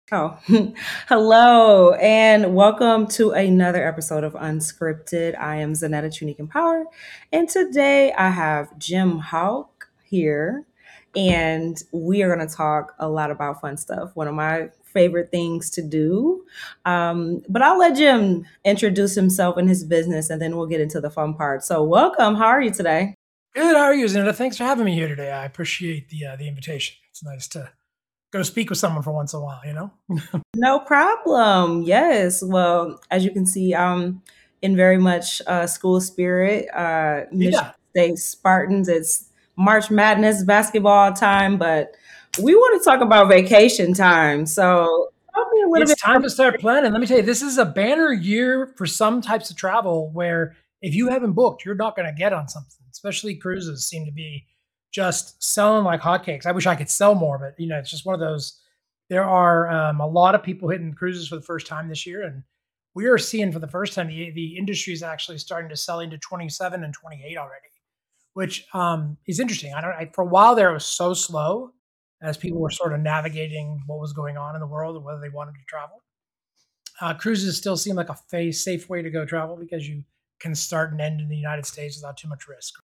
Oh, hello, and welcome to another episode of Unscripted. I am Zanetta Tunique Power, and today I have Jim Hawk here, and we are going to talk a lot about fun stuff. One of my favorite things to do. But I'll let Jim introduce himself and his business, and then we'll get into the fun part. So, welcome. How are you today? Good. How are you, Zinda? Thanks for having me here today. I appreciate the invitation. It's nice to go speak with someone for once in a while. No problem. Yes. Well, as you can see, I'm in very much school spirit. Michigan Yeah, State Spartans. It's March Madness basketball time, but we want to talk about vacation time. So tell me a little it's bit time more. to start planning. Let me tell you, this is a banner year for some types of travel where if you haven't booked, you're not going to get on something. Especially cruises seem to be just selling like hotcakes. I wish I could sell more, but it's just one of those. There are a lot of people hitting cruises for the first time this year, and we are seeing for the first time the industry is actually starting to sell into 27 and 28 already, which is interesting. For a while there, it was so slow as people were sort of navigating what was going on in the world and whether they wanted to travel. Cruises still seem like a safe way to go travel because you can start and end in the United States without too much risk.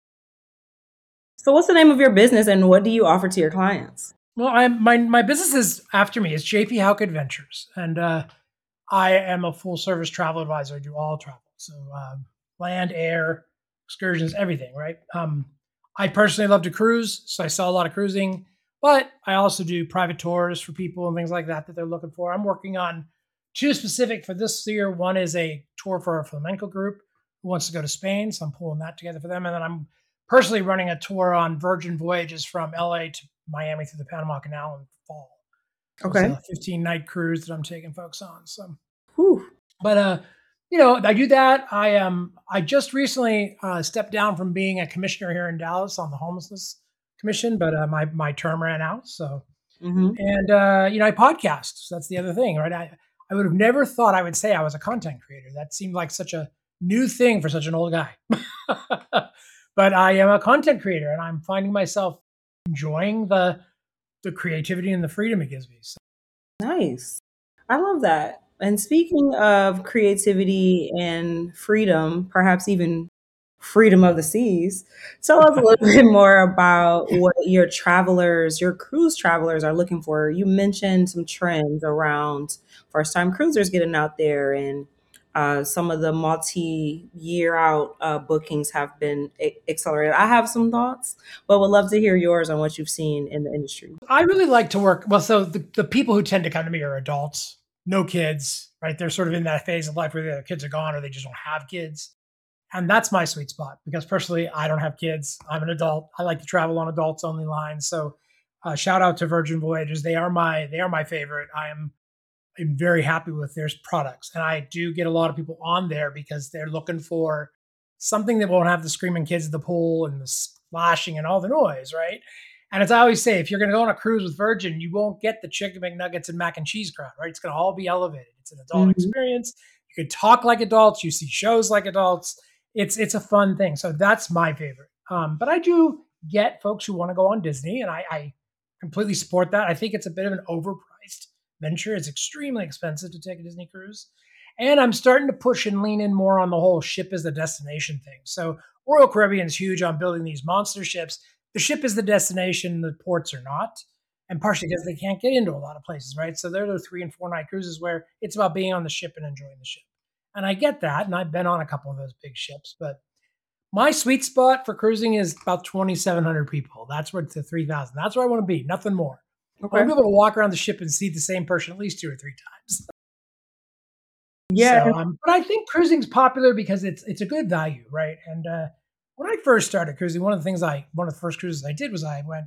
So, what's the name of your business and what do you offer to your clients? Well, my business is after me. It's JP Houck Adventures, and I am a full service travel advisor. I do all travel, so land, air, excursions, everything. Right. I personally love to cruise, so I sell a lot of cruising, but I also do private tours for people and things like that they're looking for. I'm working on two specific for this year. One is a tour for a flamenco group who wants to go to Spain, so I'm pulling that together for them, and then I'm personally running a tour on Virgin Voyages from LA to Miami through the Panama Canal in fall. So it's Okay. a 15-night cruise that I'm taking folks on. So Whew. but I do that. I just recently stepped down from being a commissioner here in Dallas on the homelessness commission, but my term ran out. So Hmm. and I podcast. So that's the other thing, right? I would have never thought I would say I was a content creator. That seemed like such a new thing for such an old guy. But I am a content creator, and I'm finding myself enjoying the creativity and the freedom it gives me. So, Nice. I love that. And speaking of creativity and freedom, perhaps even freedom of the seas, tell us a little bit more about what your cruise travelers are looking for. You mentioned some trends around first time cruisers getting out there and some of the multi-year out bookings have been accelerated. I have some thoughts, but would love to hear yours on what you've seen in the industry. I really like to work. Well, so the people who tend to come to me are adults, no kids, right? They're sort of in that phase of life where their kids are gone or they just don't have kids. And that's my sweet spot because personally, I don't have kids. I'm an adult. I like to travel on adults only lines. So, shout out to Virgin Voyages. They are my favorite. I'm very happy with their products, and I do get a lot of people on there because they're looking for something that won't have the screaming kids at the pool and the splashing and all the noise, right? And as I always say, if you're going to go on a cruise with Virgin, you won't get the chicken McNuggets and mac and cheese crowd, right? It's going to all be elevated. It's an adult Mhm. experience. You can talk like adults. You see shows like adults. It's a fun thing. So that's my favorite. But I do get folks who want to go on Disney, and I completely support that. I think it's a bit of an overpriced venture. It's extremely expensive to take a Disney cruise. And I'm starting to push and lean in more on the whole ship as the destination thing. So Royal Caribbean is huge on building these monster ships. The ship is the destination, the ports are not. And partially because they can't get into a lot of places, right? So they're the 3 and 4 night cruises where it's about being on the ship and enjoying the ship. And I get that. And I've been on a couple of those big ships. But my sweet spot for cruising is about 2,700 people. That's where to 3,000. That's where I want to be, nothing more. I want Okay. to be able to walk around the ship and see the same person at least 2 or 3 times. Yeah. But I think cruising's popular because it's a good value, right? And when I first started cruising, one of the first cruises I did was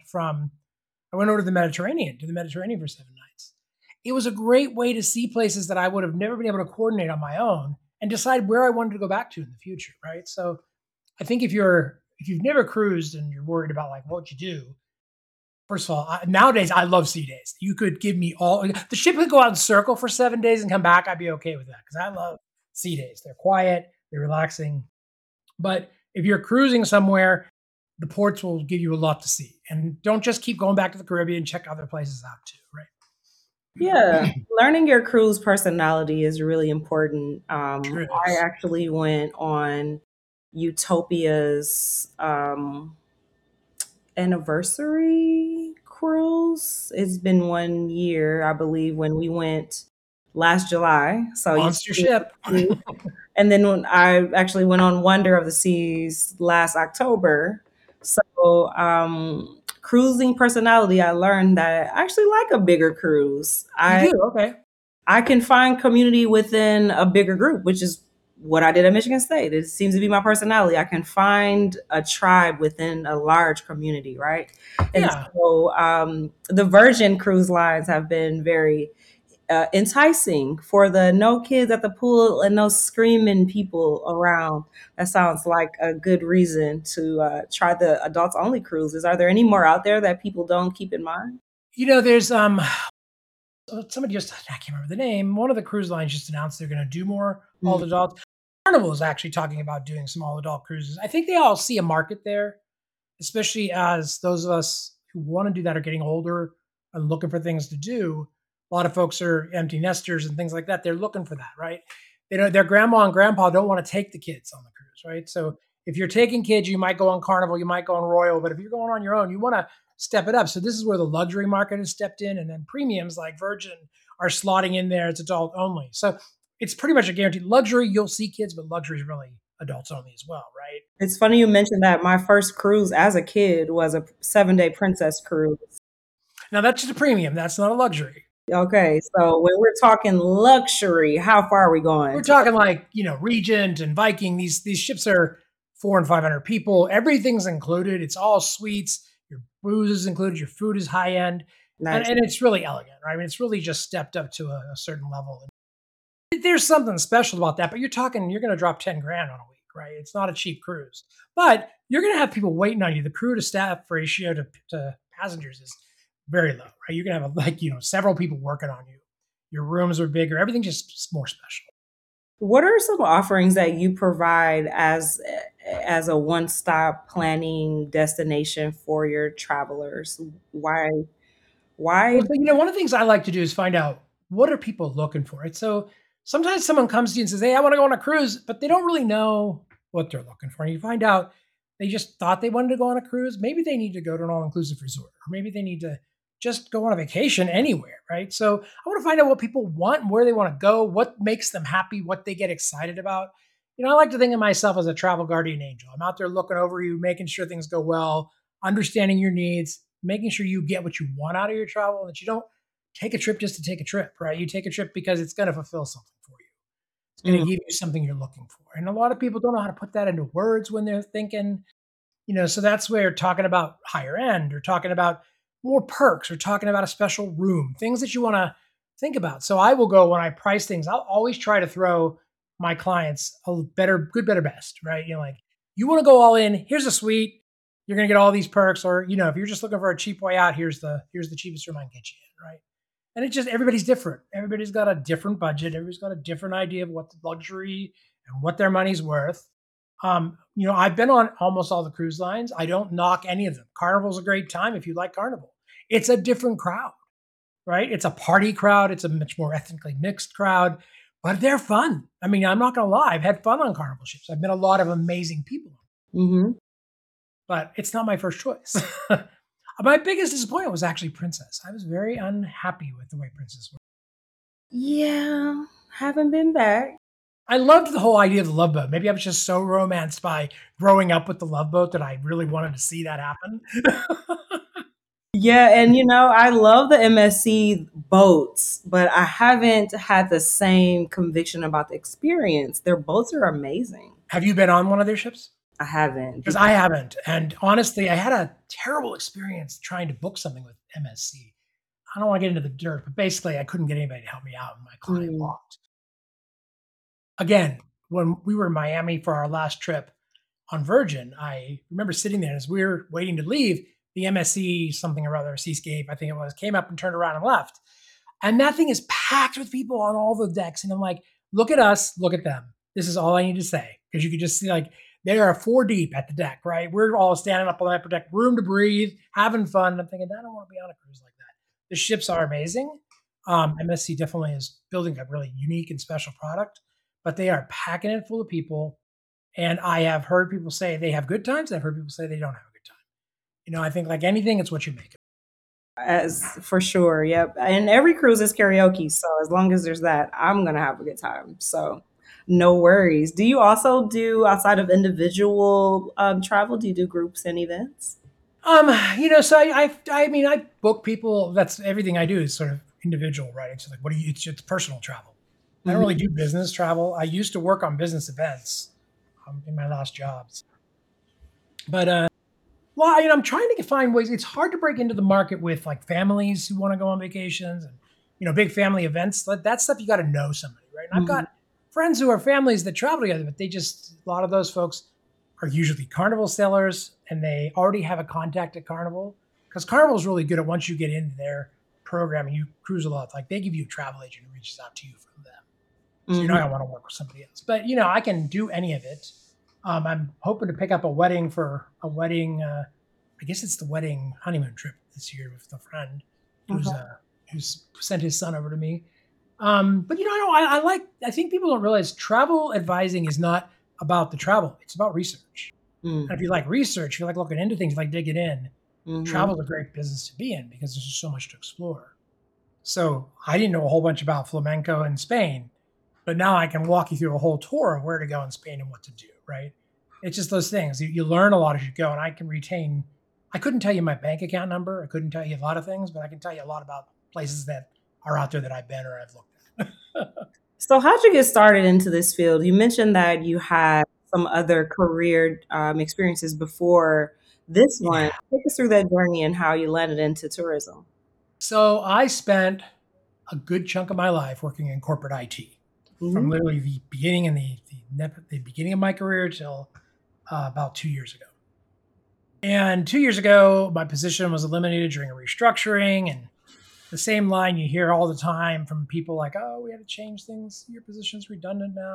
I went over to the Mediterranean for 7 nights. It was a great way to see places that I would have never been able to coordinate on my own and decide where I wanted to go back to in the future, right? So I think if you've never cruised and you're worried about like what you do, first of all, nowadays I love sea days. You could give me all the ship could go out and circle for 7 days and come back. I'd be okay with that because I love sea days. They're quiet, they're relaxing. But if you're cruising somewhere, the ports will give you a lot to see. And don't just keep going back to the Caribbean. Check other places out too, right? Yeah, learning your crew's personality is really important. Sure I is. actually went on Utopia's anniversary cruise. It's been 1 year, I believe, when we went last July. So Monster ship. and then when I actually went on Wonder of the Seas last October. So cruising personality, I learned that I actually like a bigger cruise. You I do? Okay. I can find community within a bigger group, which is what I did at Michigan State. It seems to be my personality. I can find a tribe within a large community, right? And Yeah. so the Virgin Cruise Lines have been very enticing for the no kids at the pool and no screaming people around. That sounds like a good reason to try the adults only cruises. Are there any more out there that people don't keep in mind? There's somebody just I can't remember the name. One of the cruise lines just announced they're going to do more all Mm. adults. Carnival is actually talking about doing some all adult cruises. I think they all see a market there, especially as those of us who want to do that are getting older and looking for things to do. A lot of folks are empty nesters and things like that. They're looking for that, right? Their grandma and grandpa don't want to take the kids on the cruise, right? So if you're taking kids, you might go on Carnival, you might go on Royal, but if you're going on your own, you want to step it up. So this is where the luxury market has stepped in, and then premiums like Virgin are slotting in there. It's adult only. So it's pretty much a guaranteed luxury. You'll see kids, but luxury is really adults only as well, right? It's funny you mentioned that. My first cruise as a kid was a 7 day princess cruise. Now that's just a premium. That's not a luxury. Okay, so when we're talking luxury, how far are we We're going? talking like, Regent and Viking. These ships are 400 and 500 people. Everything's included. It's all suites. Your booze is included. Your food is high end, and, Nice. and it's really elegant, right? I mean, it's really just stepped up to a certain level. There's something special about that, but you're going to drop 10 grand on a week, right? It's not a cheap cruise, but you're going to have people waiting on you. The crew to staff ratio to passengers is very low, right? You're going to have several people working on you. Your rooms are bigger. Everything just more special. What are some offerings that you provide as a one-stop planning destination for your travelers? Why? Well, so, one of the things I like to do is find out what are people looking for. Right? So sometimes someone comes to you and says, "Hey, I want to go on a cruise," but they don't really know what they're looking for. And you find out they just thought they wanted to go on a cruise. Maybe they need to go to an all-inclusive resort, or maybe they need to just go on a vacation anywhere, right? So I want to find out what people want, where they want to go, what makes them happy, what they get excited about. I like to think of myself as a travel guardian angel. I'm out there looking over you, making sure things go well, understanding your needs, making sure you get what you want out of your travel, and that you don't take a trip just to take a trip, right? You take a trip because it's going to fulfill something for you. It's going Mm, to give you something you're looking for. And a lot of people don't know how to put that into words when they're thinking, so that's where talking about higher end or talking about more perks or talking about a special room, things that you want to think about. So I will go when I price things, I'll always try to throw my clients a better, good, better, best, right? Like you want to go all in, here's a suite, you're going to get all these perks. Or, if you're just looking for a cheap way out, here's the cheapest room I can get you in, right? And it's just everybody's different. Everybody's got a different budget. Everybody's got a different idea of what the luxury and what their money's worth. I've been on almost all the cruise lines. I don't knock any of them. Carnival's a great time if you like Carnival. It's a different crowd, right? It's a party crowd. It's a much more ethnically mixed crowd, but they're fun. I mean, I'm not going to lie. I've had fun on Carnival ships. I've met a lot of amazing people, mhm. but it's not my first choice. My biggest disappointment was actually Princess. I was very unhappy with the way Princess was. Yeah, haven't been back. I loved the whole idea of the Love Boat. Maybe I was just so romanced by growing up with the Love Boat that I really wanted to see that happen. Yeah, and I love the MSC boats, but I haven't had the same conviction about the experience. Their boats are amazing. Have you been on one of their ships? I haven't. Because I haven't. And honestly, I had a terrible experience trying to book something with MSC. I don't want to get into the dirt, but basically, I couldn't get anybody to help me out, and my client Mm, walked. Again, when we were in Miami for our last trip on Virgin, I remember sitting there as we were waiting to leave. The MSC something or other, Seascape, I think it was, came up and turned around and left. And that thing is packed with people on all the decks. And I'm like, look at us, look at them. This is all I need to say. Because you could just see, like, they are four deep at the deck, right? We're all standing up on the upper deck, room to breathe, having fun. And I'm thinking, I don't want to be on a cruise like that. The ships are amazing, MSC definitely is building a really unique and special product, but they are packing it full of people. And I have heard people say they have good times. I've heard people say they don't have a good time. I think like anything, it's what you make it. As for sure, yep. And every cruise is karaoke, so as long as there's that, I'm gonna have a good time. So no worries. Do you also do outside of individual travel? Do you do groups and events? So I mean, I book people. That's everything I do is sort of individual, right? It's like, what do you, it's personal travel. I don't really Mhm. do business travel. I used to work on business events in my last jobs, but well, I'm trying to find ways. It's hard to break into the market with like families who want to go on vacations and big family events. That stuff you got to know somebody, right? And I've Mhm. got friends who are families that travel together, but they just a lot of those folks are usually Carnival sellers and they already have a contact at Carnival because Carnival is really good at once you get into their program and you cruise a lot. Like they give you a travel agent who reaches out to you from them. So you're not Mhm. gonna want to work with somebody else. But I can do any of it. I'm hoping to pick up a wedding for a wedding. I guess it's the wedding honeymoon trip this year with a friend who's Okay. uh, who's sent his son over to me. But I think people don't realize travel advising is not about the travel; it's about research. And if Mm. you like research, if you like looking into things, you like digging in, Mhm. travel is a great business to be in because there's just so much to explore. So I didn't know a whole bunch about flamenco in Spain, but now I can walk you through a whole tour of where to go in Spain and what to do, right? It's just those things. You learn a lot as you go, and I can retain. I couldn't tell you my bank account number. I couldn't tell you a lot of things, but I can tell you a lot about places that are out there that I've been or I've looked at. So how'd you get started into this field? You mentioned that you had some other career experiences before this one. Yeah. Take us through that journey and how you landed into tourism. So I spent a good chunk of my life working in corporate IT, from Mhm. literally the beginning and the beginning of my career till about 2 years ago. And 2 years ago, my position was eliminated during a restructuring. And the same line you hear all the time from people like, oh, we had to change things. Your position's redundant now.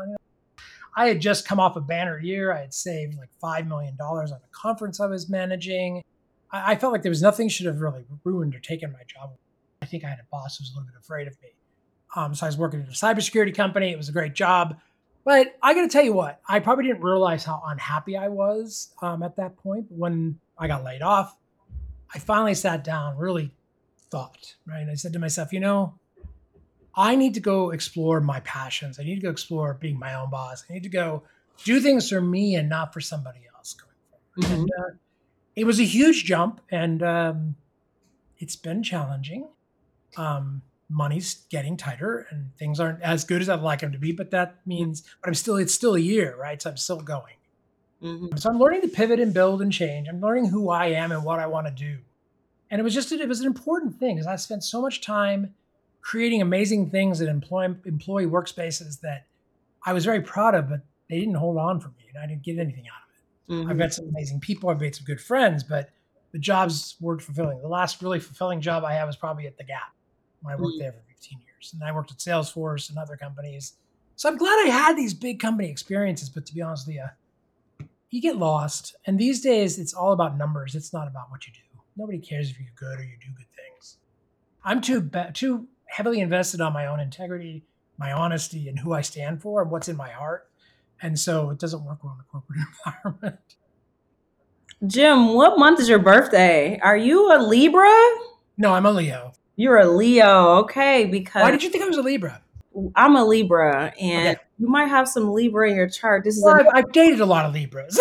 I had just come off a banner year. I had saved like $5 million on a conference I was managing. I felt like there was nothing should have really ruined or taken my job. I think I had a boss who was a little bit afraid of me. So I was working at a cybersecurity company. It was a great job. But I got to tell you what, I probably didn't realize how unhappy I was at that point. When I got laid off, I finally sat down, really thought, right? And I said to myself, I need to go explore my passions. I need to go explore being my own boss. I need to go do things for me and not for somebody else going forward. Mhm. And it was a huge jump, and it's been challenging. Money's getting tighter, and things aren't as good as I'd like them to be. But that means, but it's still a year, right? So I'm still going. Mhm. So I'm learning to pivot and build and change. I'm learning who I am and what I want to do. And it was an important thing because I spent so much time creating amazing things at employee workspaces that I was very proud of, but they didn't hold on for me, and I didn't get anything out of it. I've Mhm. met some amazing people, I've made some good friends, but the jobs weren't fulfilling. The last really fulfilling job I had was probably at the Gap when I worked Mhm. there for 15 years, and I worked at Salesforce and other companies. So I'm glad I had these big company experiences, but to be honest with you get lost. And these days, it's all about numbers. It's not about what you do. Nobody cares if you're good or you do good things. I'm too heavily invested on my own integrity, my honesty, and who I stand for and what's in my heart. And so it doesn't work well in the corporate environment. Jim, what month is your birthday? Are you a Libra? No, I'm a Leo. You're a Leo, okay, Why because did you think I was a Libra? I'm a Libra and Okay. you might have some Libra in your chart. This is Well, a I've dated a lot of Libras.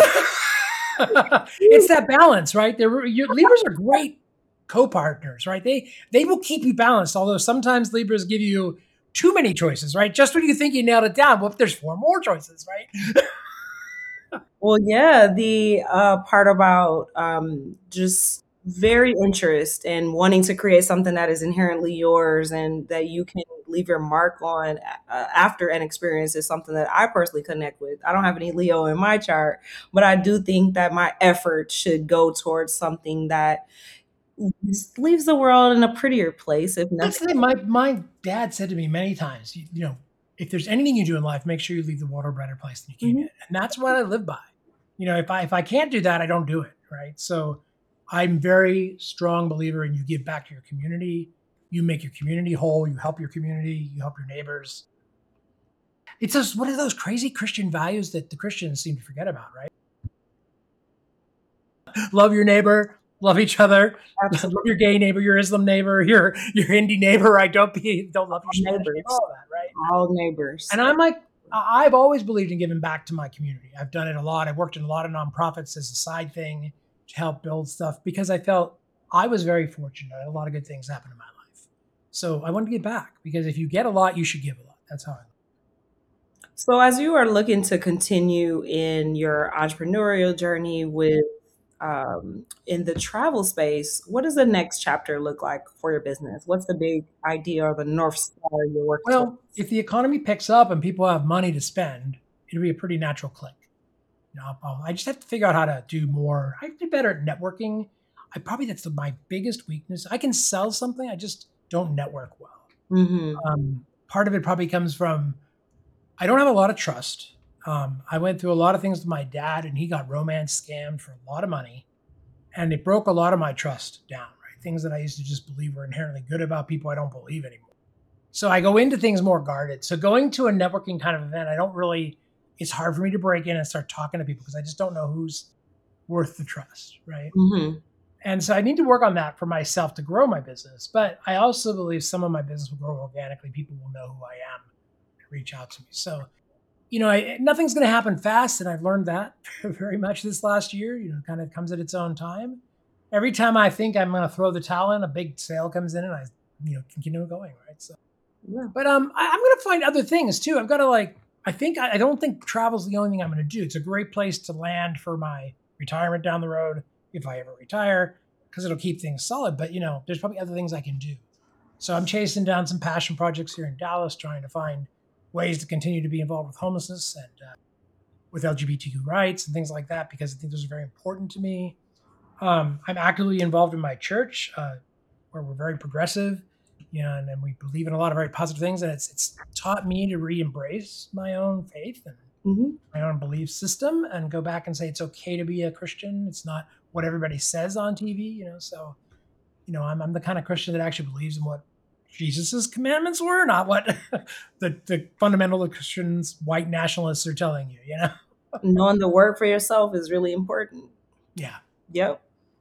It's that balance, right? Libras are great co-partners, right? They will keep you balanced. Although sometimes Libras give you too many choices, right? Just when you think you nailed it down, well, there's four more choices, right? well, yeah, the part about just very interest and wanting to create something that is inherently yours and that you can leave your mark on after an experience is something that I personally connect with. I don't have any Leo in my chart, but I do think that my effort should go towards something that leaves the world in a prettier place, if That's nothing. the thing. My dad said to me many times, if there's anything you do in life, make sure you leave the world a better place than you came Mhm. in. And that's what I live by. If I can't do that, I don't do it. Right. So I'm very strong believer in you give back to your community. You make your community whole. You help your community. You help your neighbors. It's just one of those crazy Christian values that the Christians seem to forget about, right? Love your neighbor, love each other, love Absolutely. your gay neighbor, your Islam neighbor, your Hindi neighbor, right? Don't love your All Spanish neighbor, neighbors. all of that, right? All neighbors. And I'm like, I've always believed in giving back to my community. I've done it a lot. I've worked in a lot of nonprofits as a side thing to help build stuff because I felt I was very fortunate. I had a lot of good things happen in my life. So I wanted to give back because if you get a lot, you should give a lot. That's how I look. So, as you are looking to continue in your entrepreneurial journey with in the travel space, what does the next chapter look like for your business? What's the big idea or the North Star you're working Well, towards? if the economy picks up and people have money to spend, it'll be a pretty natural click. I just have to figure out how to do more. I do better at networking. I probably that's my biggest weakness. I can sell something, I just don't network well. Hmm. Part of it probably comes from I don't have a lot of trust. I went through a lot of things with my dad, and he got romance scammed for a lot of money, and it broke a lot of my trust down. Right, things that I used to just believe were inherently good about people, I don't believe anymore. So I go into things more guarded. So going to a networking kind of event, I don't really. It's hard for me to break in and start talking to people because I just don't know who's worth the trust, right? Hmm. And so I need to work on that for myself to grow my business. But I also believe some of my business will grow organically. People will know who I am and reach out to me. So nothing's going to happen fast, and I've learned that very much this last year. Kind of comes at its own time. Every time I think I'm going to throw the towel in, a big sale comes in, and I, continue going, right? So, Yeah. but I'm going to find other things too. I've got to I don't think travel's the only thing I'm going to do. It's a great place to land for my retirement down the road if I ever retire, because it'll keep things solid. But there's probably other things I can do. So I'm chasing down some passion projects here in Dallas, trying to find ways to continue to be involved with homelessness and with LGBTQ rights and things like that, because I think those are very important to me. I'm actively involved in my church, where we're very progressive, and we believe in a lot of very positive things. And it's taught me to re-embrace my own faith and Hmm. my own belief system and go back and say it's okay to be a Christian. It's not what everybody says on TV, So, I'm the kind of Christian that actually believes in what Jesus's commandments were, not what the fundamental Christians, white nationalists are telling you. Knowing the word for yourself is really important. Yeah. Yep.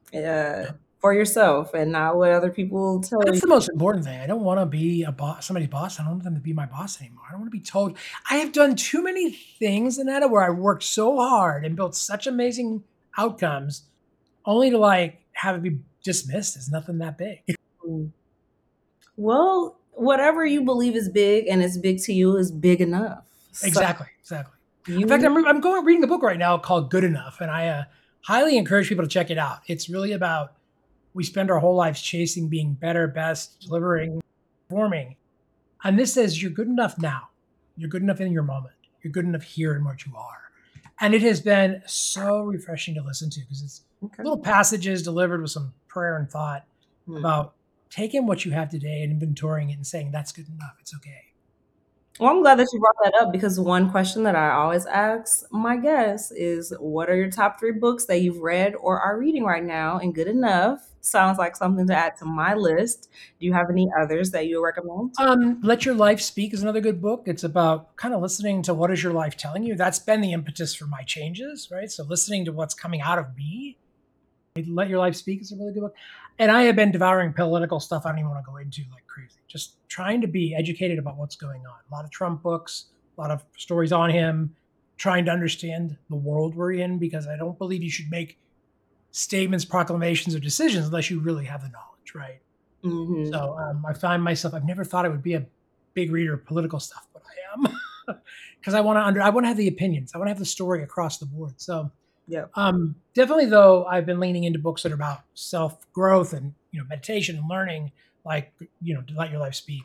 For yourself and not what other people tell That's you. the most important thing. I don't want to be a boss, somebody's boss. I don't want them to be my boss anymore. I don't want to be told. I have done too many things, Annetta, where I worked so hard and built such amazing outcomes, only to have it be dismissed as nothing that big. Mm. Well, whatever you believe is big and is big to you is big enough. So Exactly. In fact, you, I'm going reading a book right now called Good Enough, and I highly encourage people to check it out. It's really about we spend our whole lives chasing being better, best, delivering, performing. And this says you're good enough now. You're good enough in your moment. You're good enough here in what you are. And it has been so refreshing to listen to because it's okay. little passages delivered with some prayer and thought Hmm. about taking what you have today and inventorying it and saying, that's good enough. It's okay. Well, I'm glad that you brought that up because one question that I always ask my guests is what are your top three books that you've read or are reading right now? And good enough sounds like something to add to my list. Do you have any others that you recommend? Let Your Life Speak is another good book. It's about kind of listening to what is your life telling you. That's been the impetus for my changes, right? So listening to what's coming out of me. Let Your Life Speak is a really good book. And I have been devouring political stuff I don't even want to go into like crazy. Just trying to be educated about what's going on. A lot of Trump books, a lot of stories on him, trying to understand the world we're in, because I don't believe you should make statements, proclamations, or decisions unless you really have the knowledge, right? Hmm. So I find myself, I've never thought I would be a big reader of political stuff, but I am. Because I want to have the opinions. I want to have the story across the board. So Yep. definitely, though, I've been leaning into books that are about self growth and meditation and learning, like to Let Your Life Speak.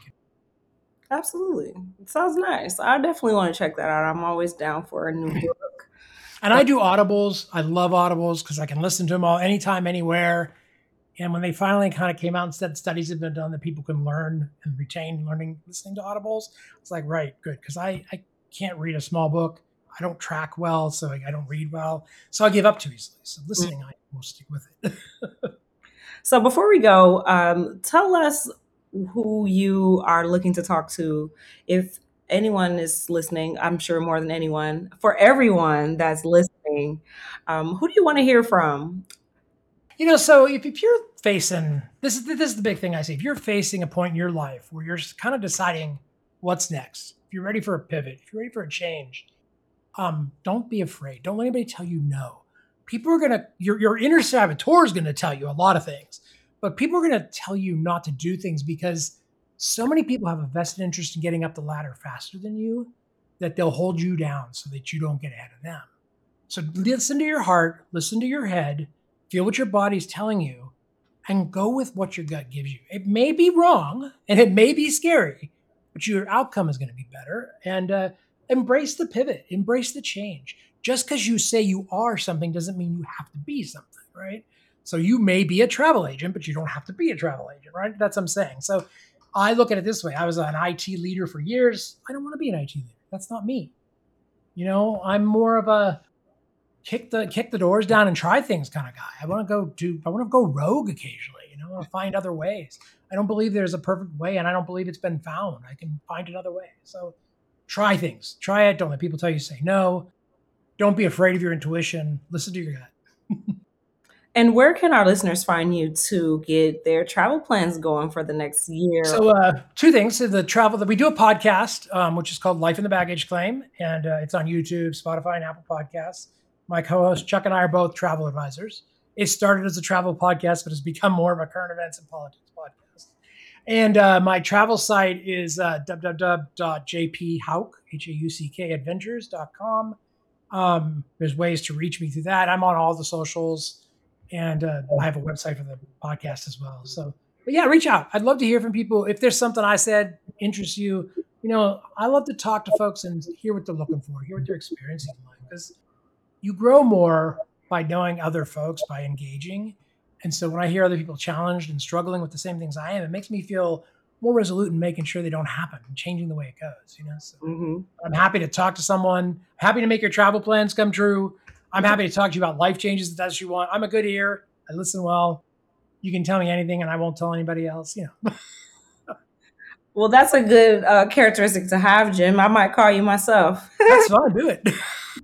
Absolutely. It sounds nice. I definitely want to check that out. I'm always down for a new book. And I do audibles. I love audibles because I can listen to them all anytime, anywhere. And when they finally kind of came out and said studies have been done that people can learn and retain learning listening to audibles, it's like, right, good, because I can't read a small book. I don't track well, so I don't read well. So I give up too easily. So listening, I will stick with it. So before we go, tell us who you are looking to talk to. If anyone is listening, I'm sure more than anyone, for everyone that's listening, who do you want to hear from? So if you're facing this is the big thing I see. If you're facing a point in your life where you're kind of deciding what's next, if you're ready for a pivot, if you're ready for a change, don't be afraid. Don't let anybody tell you no. People are gonna your inner saboteur is gonna tell you a lot of things, but people are gonna tell you not to do things because so many people have a vested interest in getting up the ladder faster than you that they'll hold you down so that you don't get ahead of them. So listen to your heart, listen to your head, feel what your body's telling you, and go with what your gut gives you. It may be wrong and it may be scary, but your outcome is going to be better. And embrace the pivot, embrace the change. Just because you say you are something doesn't mean you have to be something, right? So you may be a travel agent, but you don't have to be a travel agent, right? That's what I'm saying. So I look at it this way. I was an IT leader for years. I don't want to be an IT leader. That's not me. I'm more of a kick the doors down and try things kind of guy. I want to go rogue occasionally. I want to find other ways. I don't believe there's a perfect way, and I don't believe it's been found. I can find another way. So try things. Try it. Don't let people tell you say no. Don't be afraid of your intuition. Listen to your gut. And where can our listeners find you to get their travel plans going for the next year? So two things. So the travel that we do a podcast, which is called Life in the Baggage Claim, and it's on YouTube, Spotify, and Apple Podcasts. My co-host Chuck and I are both travel advisors. It started as a travel podcast, but has become more of a current events and politics podcast. And my travel site is www.jphauck, H-A-U-C-K, adventures.com. There's ways to reach me through that. I'm on all the socials, and I have a website for the podcast as well. So, but yeah, reach out. I'd love to hear from people. If there's something I said interests you, I love to talk to folks and hear what they're looking for, hear what they're experiencing in life. Because you grow more by knowing other folks, by engaging. And so when I hear other people challenged and struggling with the same things I am, it makes me feel more resolute in making sure they don't happen and changing the way it goes. So I'm happy to talk to someone, happy to make your travel plans come true. I'm happy to talk to you about life changes if that's what you want. I'm a good ear. I listen well. You can tell me anything and I won't tell anybody else. Well, that's a good characteristic to have, Jim. I might call you myself. That's fine. Do it.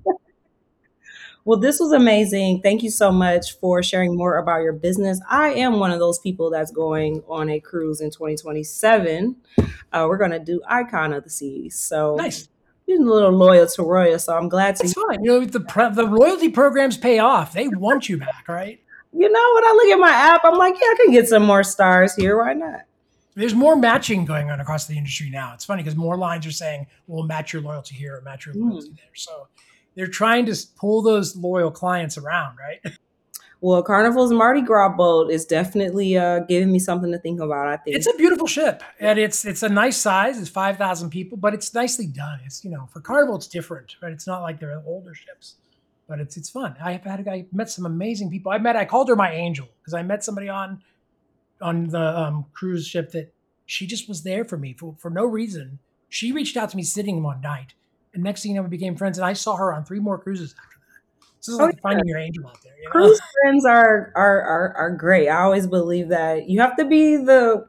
Well, this was amazing. Thank you so much for sharing more about your business. I am one of those people that's going on a cruise in 2027. We're going to do Icon of the Seas. So nice. You're a little loyal to Royal, so I'm glad to. It's fine. The loyalty programs pay off. They want you back, right? When I look at my app, I'm like, yeah, I can get some more stars here. Why not? There's more matching going on across the industry now. It's funny because more lines are saying, we'll match your loyalty here or match your loyalty there. So they're trying to pull those loyal clients around, right? Well, Carnival's Mardi Gras boat is definitely giving me something to think about, I think. It's a beautiful ship, and it's a nice size. It's 5,000 people, but it's nicely done. It's, for Carnival, it's different, right? It's not like they're older ships, but it's fun. I met some amazing people. I called her my angel because I met somebody on the cruise ship that she just was there for me for no reason. She reached out to me sitting one night. And next thing you know, we became friends, and I saw her on 3 more cruises after that. So it's like finding your angel out there. Cruise friends are great. I always believe that you have to be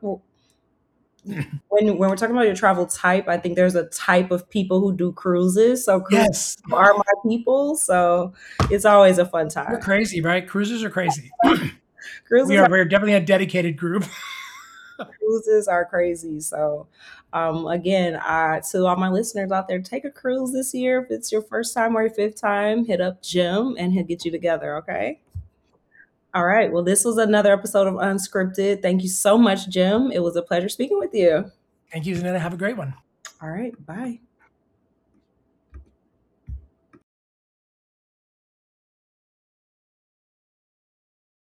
when we're talking about your travel type. I think there's a type of people who do cruises. So cruises are my people. So it's always a fun time. You're crazy, right? Cruisers are crazy. We're definitely a dedicated group. Cruises are crazy. So again, to all my listeners out there, take a cruise this year. If it's your first time or your 5th time, hit up Jim and he'll get you together. Okay. All right. Well, this was another episode of Unscripted. Thank you so much, Jim. It was a pleasure speaking with you. Thank you, Zanetta. Have a great one. All right. Bye.